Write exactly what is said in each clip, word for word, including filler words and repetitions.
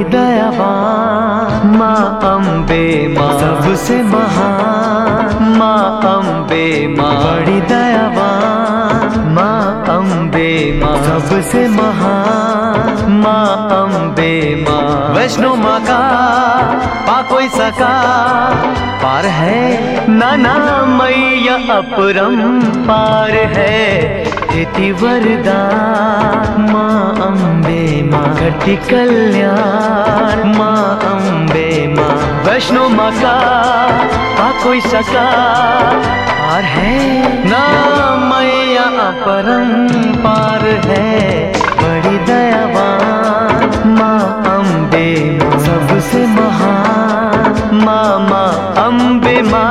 बड़ी दयावान माँ अम्बे माँ सबसे महान माँ अम्बे माँ बड़ी दयावान माँ अम्बे माँ सबसे महान माँ अम्बे माँ वैष्णो माँ का पा कोई सका पार है नाना मैया अपरंपार है देती वरदान माँ अम्बे माँ करती कल्याण माँ अम्बे माँ वैष्णो माँ का पा कोई सका पार है ना मैया अपरंपार है बड़ी दयावान माँ अम्बे माँ सबसे महान माँ माँ अम्बे माँ।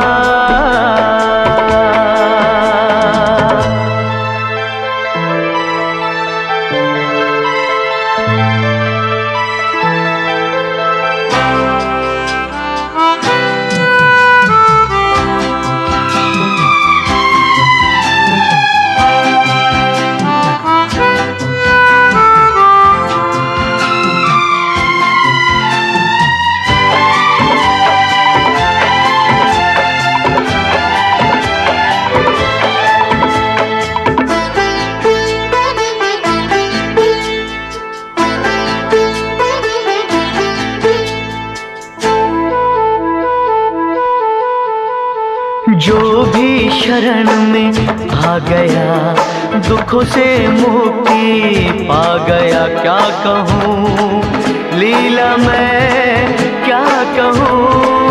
जो भी शरण में आ गया दुखों से मुक्ति पा गया क्या कहूँ लीला मैं क्या कहूँ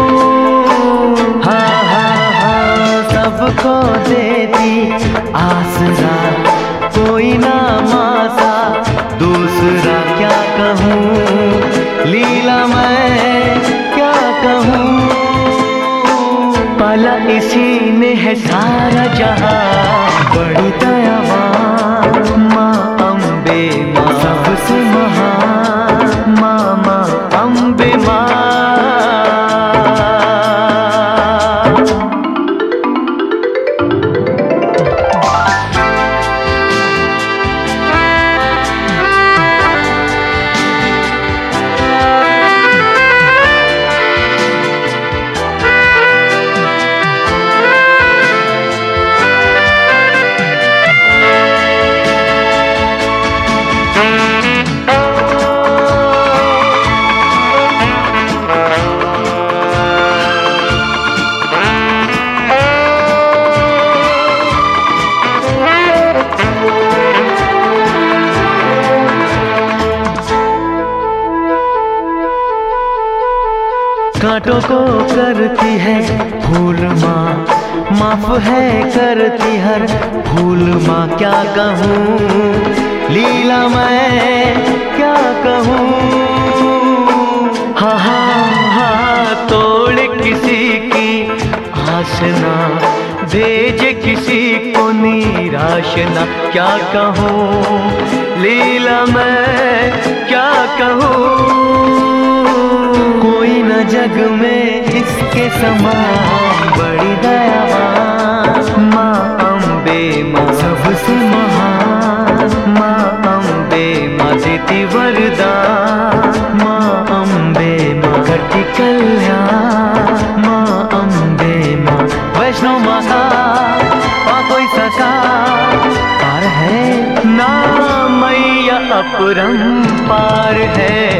हाँ हाँ हाँ सबको देती आसरा कोई ना मासा दूसरा क्या कहूँ लीला मैं क्या कहूँ पाला इसी ने है सारा जहां बड़ी दयावान माँ अम्बे माँ सबसे महान माँ माँ अम्बे माँ। कांटों को करती है फूल माँ माफ है करती हर भूल माँ क्या कहूँ लीला मैं क्या कहूँ हाँ हाँ हाँ तोड़ किसी की आस ना भेज किसी को निराश ना क्या कहूँ लीला मैं क्या कहूँ कोई न जग में इसके समान बड़ी दयावान माँ अम्बे माँ सबसे महान माँ अम्बे माँ देती वरदान माँ अम्बे माँ करती कल्याण माँ अम्बे माँ वैष्णो माँ का पा कोई सका पार है ना मैया अपरंपार है